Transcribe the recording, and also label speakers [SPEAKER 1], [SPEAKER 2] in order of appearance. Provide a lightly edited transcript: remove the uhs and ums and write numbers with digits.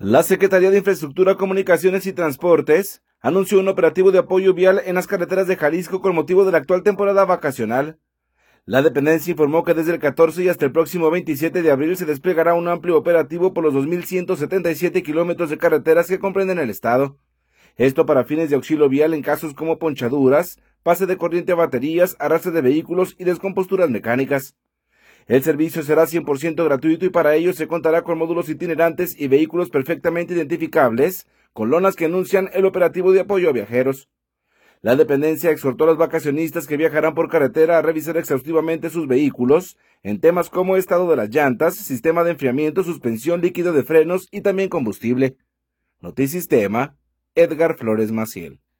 [SPEAKER 1] La Secretaría de Infraestructura, Comunicaciones y Transportes anunció un operativo de apoyo vial en las carreteras de Jalisco con motivo de la actual temporada vacacional. La dependencia informó que desde el 14 y hasta el próximo 27 de abril se desplegará un amplio operativo por los 2.177 kilómetros de carreteras que comprenden el estado. Esto para fines de auxilio vial en casos como ponchaduras, pase de corriente a baterías, arrastre de vehículos y descomposturas mecánicas. El servicio será 100% gratuito y para ello se contará con módulos itinerantes y vehículos perfectamente identificables, con lonas que anuncian el operativo de apoyo a viajeros. La dependencia exhortó a los vacacionistas que viajarán por carretera a revisar exhaustivamente sus vehículos en temas como estado de las llantas, sistema de enfriamiento, suspensión, líquido de frenos y también combustible. Notisistema, Edgar Flores Maciel.